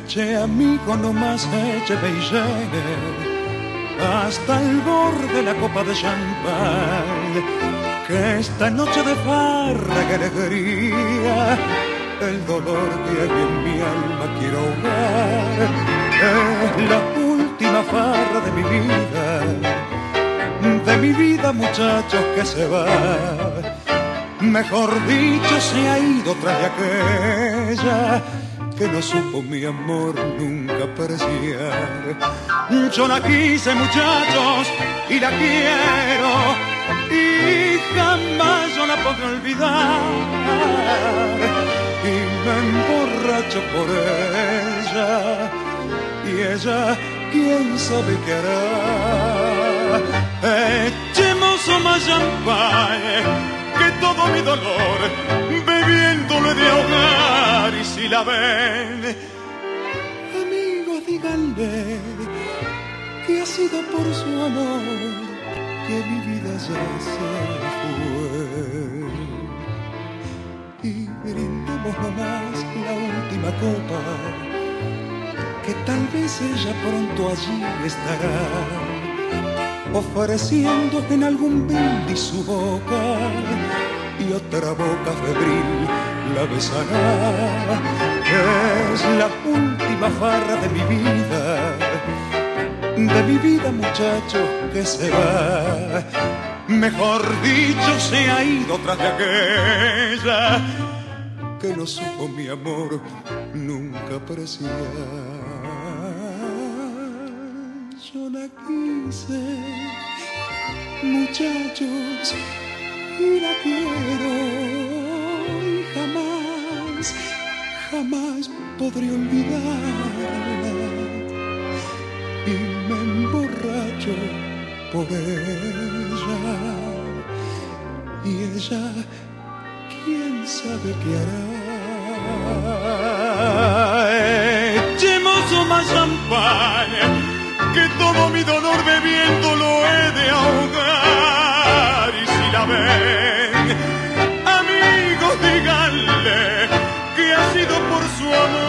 Che, amigo, no más écheme y llene hasta el borde de la copa de champán, que esta noche de farra, que alegría, el dolor que hay en mi alma quiero ahogar. Es la última farra de mi vida, muchachos, que se va. Mejor dicho, se ha ido tras de aquella que no supo mi amor nunca apreciar. Yo la quise, muchachos, y la quiero, y jamás yo la podré olvidar. Y me emborracho por ella, y ella, quién sabe qué hará. Echemos más champán, que todo mi dolor bebiéndole de ahogar. Y si la ven, amigos, díganle que ha sido por su amor que mi vida ya se fue. Y brindemos nomás la última copa, que tal vez ella pronto allí estará, ofreciendo en algún brindis su boca, y otra boca febril la besará. Es la última farra de mi vida, muchacho, que se va. Mejor dicho, se ha ido tras de aquella que no supo mi amor nunca apreciar. Yo la quise, muchachos, y la quiero, y jamás podré olvidarla. Y me emborracho por ella, y ella, quién sabe qué hará. Echemos más champán, que todo mi dolor bebiéndolo he de ahogar. Y si la ven, amigos, díganle que ha sido por su amor